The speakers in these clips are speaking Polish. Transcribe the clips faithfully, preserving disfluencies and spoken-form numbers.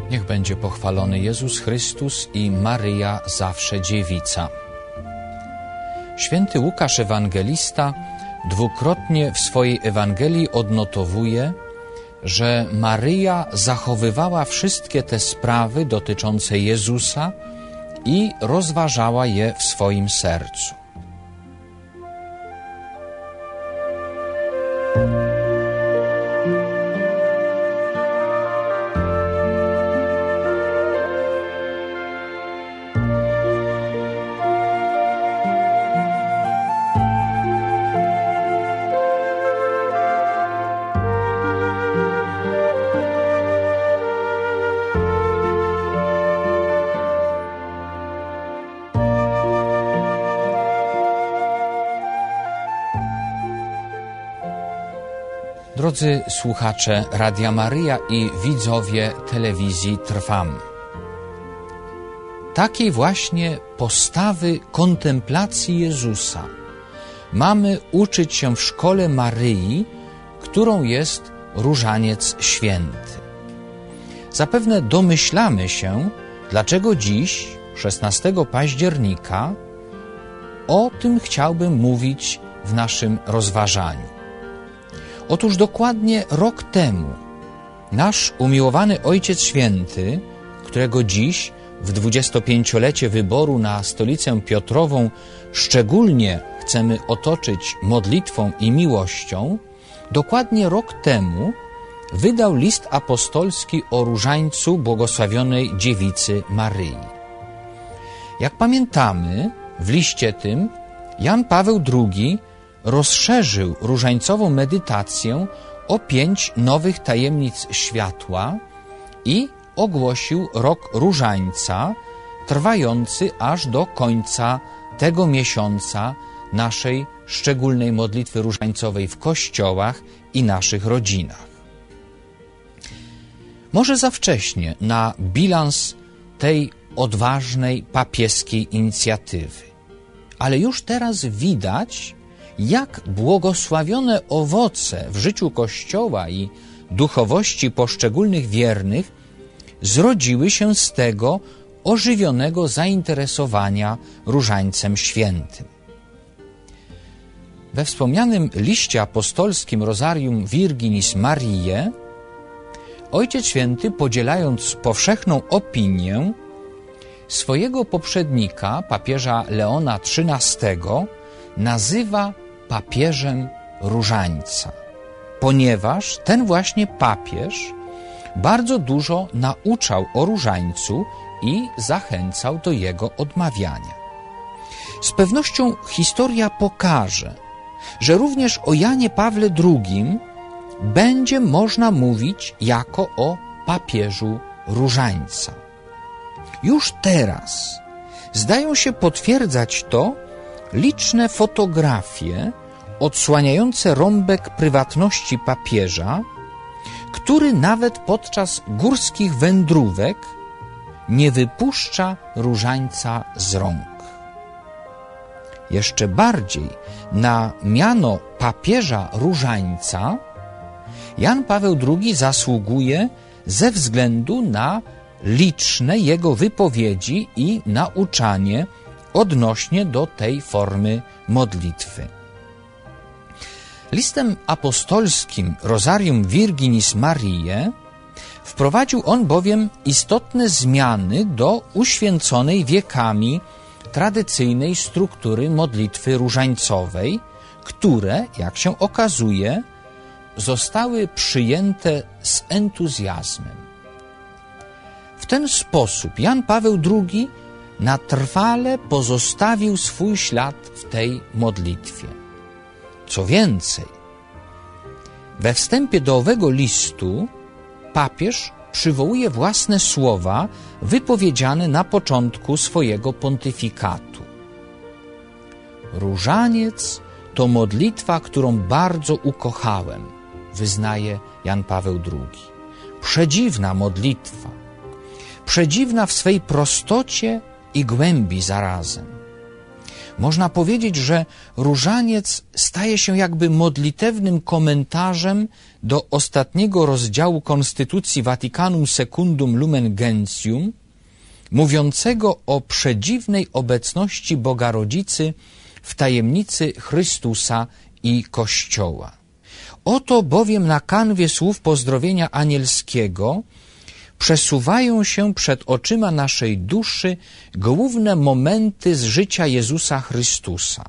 Niech będzie pochwalony Jezus Chrystus i Maryja zawsze dziewica. Święty Łukasz Ewangelista dwukrotnie w swojej Ewangelii odnotowuje, że Maryja zachowywała wszystkie te sprawy dotyczące Jezusa i rozważała je w swoim sercu. Drodzy słuchacze Radia Maryja i widzowie telewizji Trwam. Takiej właśnie postawy kontemplacji Jezusa mamy uczyć się w szkole Maryi, którą jest Różaniec Święty. Zapewne domyślamy się, dlaczego dziś, szesnastego października, o tym chciałbym mówić w naszym rozważaniu. Otóż dokładnie rok temu nasz umiłowany Ojciec Święty, którego dziś w dwudziestopięciolecie wyboru na Stolicę Piotrową szczególnie chcemy otoczyć modlitwą i miłością, dokładnie rok temu wydał list apostolski o różańcu błogosławionej dziewicy Maryi. Jak pamiętamy, w liście tym Jan Paweł drugi rozszerzył różańcową medytację o pięć nowych tajemnic światła i ogłosił rok różańca, trwający aż do końca tego miesiąca naszej szczególnej modlitwy różańcowej w kościołach i naszych rodzinach. Może za wcześnie na bilans tej odważnej papieskiej inicjatywy, ale już teraz widać, jak błogosławione owoce w życiu Kościoła i duchowości poszczególnych wiernych zrodziły się z tego ożywionego zainteresowania Różańcem Świętym. We wspomnianym liście apostolskim Rosarium Virginis Mariae Ojciec Święty, podzielając powszechną opinię swojego poprzednika, papieża Leona trzynastego, nazywa papieżem różańca, ponieważ ten właśnie papież bardzo dużo nauczał o różańcu i zachęcał do jego odmawiania. Z pewnością historia pokaże, że również o Janie Pawle drugim będzie można mówić jako o papieżu różańca. Już teraz zdają się potwierdzać to liczne fotografie odsłaniające rąbek prywatności papieża, który nawet podczas górskich wędrówek nie wypuszcza różańca z rąk. Jeszcze bardziej na miano papieża różańca Jan Paweł drugi zasługuje ze względu na liczne jego wypowiedzi i nauczanie odnośnie do tej formy modlitwy. Listem apostolskim Rosarium Virginis Mariae wprowadził on bowiem istotne zmiany do uświęconej wiekami tradycyjnej struktury modlitwy różańcowej, które, jak się okazuje, zostały przyjęte z entuzjazmem. W ten sposób Jan Paweł drugi na trwale pozostawił swój ślad w tej modlitwie. Co więcej, we wstępie do owego listu papież przywołuje własne słowa wypowiedziane na początku swojego pontyfikatu. Różaniec to modlitwa, którą bardzo ukochałem, wyznaje Jan Paweł drugi. Przedziwna modlitwa, przedziwna w swej prostocie i głębi zarazem. Można powiedzieć, że różaniec staje się jakby modlitewnym komentarzem do ostatniego rozdziału Konstytucji Vaticanum Secundum Lumen Gentium, mówiącego o przedziwnej obecności Boga Rodzicy w tajemnicy Chrystusa i Kościoła. Oto bowiem na kanwie słów pozdrowienia anielskiego przesuwają się przed oczyma naszej duszy główne momenty z życia Jezusa Chrystusa.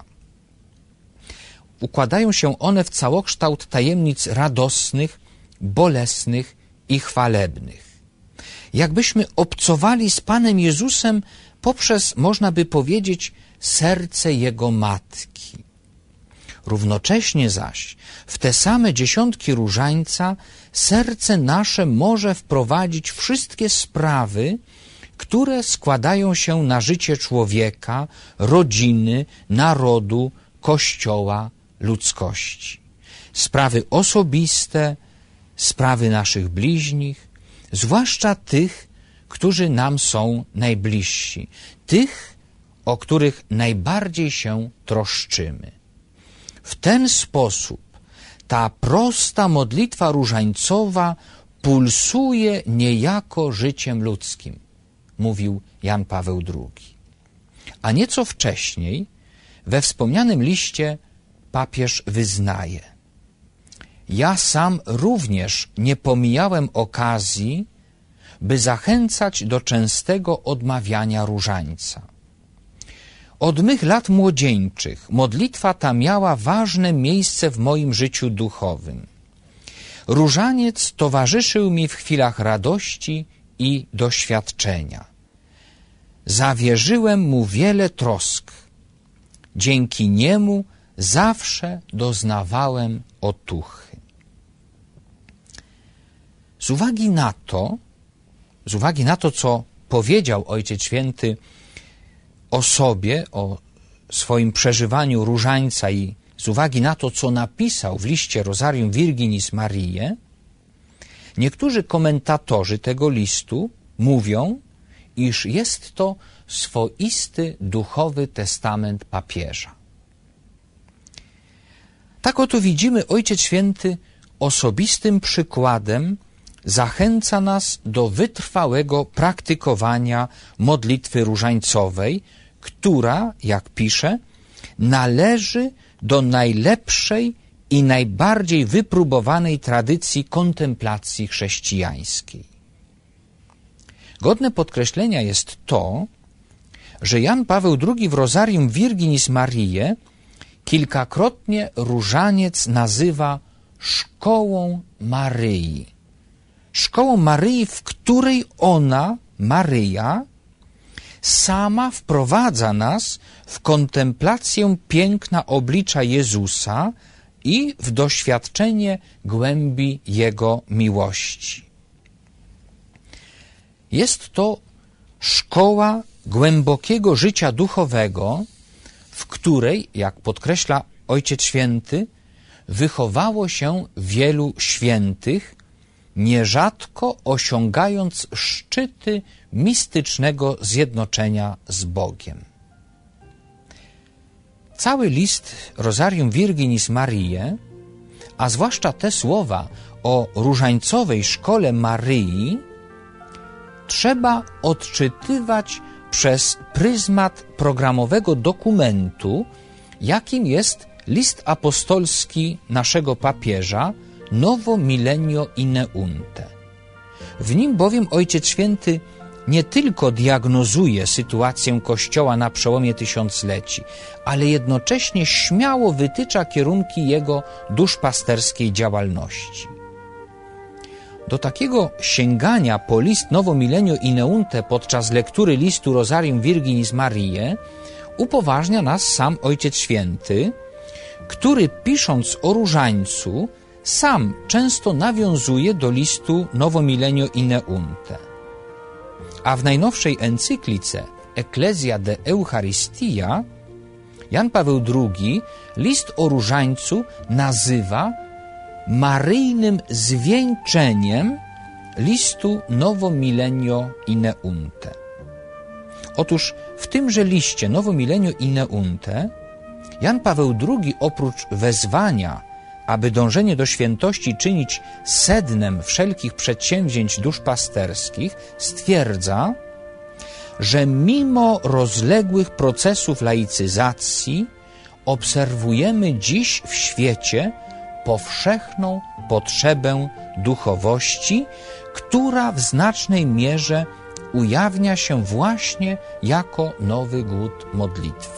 Układają się one w całokształt tajemnic radosnych, bolesnych i chwalebnych. Jakbyśmy obcowali z Panem Jezusem poprzez, można by powiedzieć, serce Jego Matki. Równocześnie zaś w te same dziesiątki różańca serce nasze może wprowadzić wszystkie sprawy, które składają się na życie człowieka, rodziny, narodu, Kościoła, ludzkości. Sprawy osobiste, sprawy naszych bliźnich, zwłaszcza tych, którzy nam są najbliżsi, tych, o których najbardziej się troszczymy. W ten sposób ta prosta modlitwa różańcowa pulsuje niejako życiem ludzkim, mówił Jan Paweł drugi. A nieco wcześniej we wspomnianym liście papież wyznaje: ja sam również nie pomijałem okazji, by zachęcać do częstego odmawiania różańca. Od mych lat młodzieńczych modlitwa ta miała ważne miejsce w moim życiu duchowym. Różaniec towarzyszył mi w chwilach radości i doświadczenia. Zawierzyłem mu wiele trosk. Dzięki niemu zawsze doznawałem otuchy. Z uwagi na to, z uwagi na to, co powiedział Ojciec Święty o sobie, o swoim przeżywaniu różańca i z uwagi na to, co napisał w liście Rosarium Virginis Mariae, niektórzy komentatorzy tego listu mówią, iż jest to swoisty duchowy testament papieża. Tak oto widzimy, Ojciec Święty osobistym przykładem zachęca nas do wytrwałego praktykowania modlitwy różańcowej, która, jak pisze, należy do najlepszej i najbardziej wypróbowanej tradycji kontemplacji chrześcijańskiej. Godne podkreślenia jest to, że Jan Paweł drugi w Rosarium Virginis Mariae kilkakrotnie różaniec nazywa szkołą Maryi. Szkołą Maryi, w której ona, Maryja, sama wprowadza nas w kontemplację piękna oblicza Jezusa i w doświadczenie głębi Jego miłości. Jest to szkoła głębokiego życia duchowego, w której, jak podkreśla Ojciec Święty, wychowało się wielu świętych, nierzadko osiągając szczyty mistycznego zjednoczenia z Bogiem. Cały list Rosarium Virginis Mariae, a zwłaszcza te słowa o różańcowej szkole Maryi, trzeba odczytywać przez pryzmat programowego dokumentu, jakim jest list apostolski naszego papieża Novo Millennio Ineunte. W nim bowiem Ojciec Święty nie tylko diagnozuje sytuację Kościoła na przełomie tysiącleci, ale jednocześnie śmiało wytycza kierunki jego duszpasterskiej działalności. Do takiego sięgania po list Novo Millennio Ineunte podczas lektury listu Rosarium Virginis Mariae upoważnia nas sam Ojciec Święty, który pisząc o różańcu sam często nawiązuje do listu Novo Millennio Ineunte. A w najnowszej encyklice Ecclesia de Eucharistia Jan Paweł drugi list o różańcu nazywa maryjnym zwieńczeniem listu Novo Millennio Ineunte. Otóż w tymże liście Novo Millennio Ineunte Jan Paweł drugi oprócz wezwania, aby dążenie do świętości czynić sednem wszelkich przedsięwzięć duszpasterskich, stwierdza, że mimo rozległych procesów laicyzacji obserwujemy dziś w świecie powszechną potrzebę duchowości, która w znacznej mierze ujawnia się właśnie jako nowy głód modlitwy.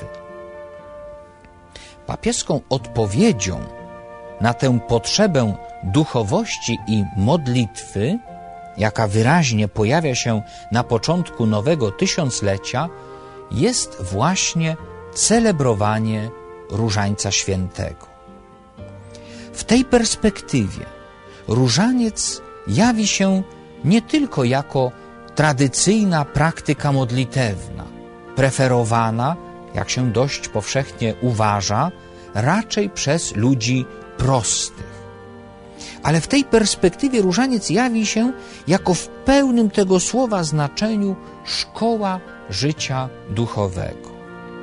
Papieską odpowiedzią na tę potrzebę duchowości i modlitwy, jaka wyraźnie pojawia się na początku nowego tysiąclecia, jest właśnie celebrowanie Różańca Świętego. W tej perspektywie różaniec jawi się nie tylko jako tradycyjna praktyka modlitewna, preferowana, jak się dość powszechnie uważa, raczej przez ludzi prostych. Ale w tej perspektywie różaniec jawi się jako w pełnym tego słowa znaczeniu szkoła życia duchowego.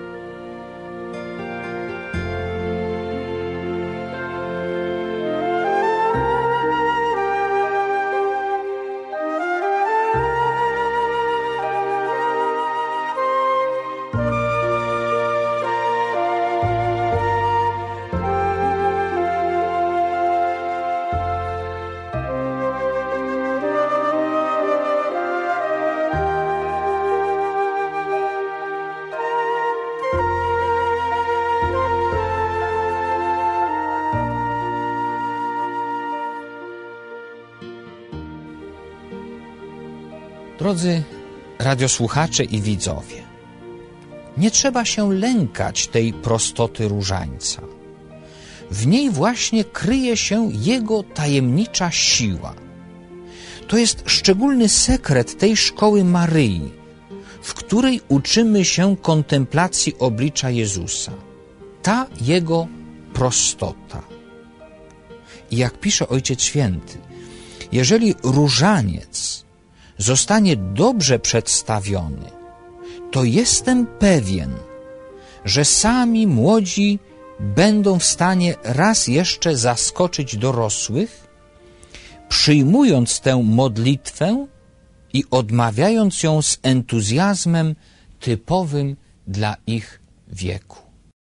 Drodzy radiosłuchacze i widzowie, nie trzeba się lękać tej prostoty różańca. W niej właśnie kryje się jego tajemnicza siła. To jest szczególny sekret tej szkoły Maryi, w której uczymy się kontemplacji oblicza Jezusa. Ta jego prostota. I jak pisze Ojciec Święty, jeżeli różaniec zostanie dobrze przedstawiony, to jestem pewien, że sami młodzi będą w stanie raz jeszcze zaskoczyć dorosłych, przyjmując tę modlitwę i odmawiając ją z entuzjazmem typowym dla ich wieku.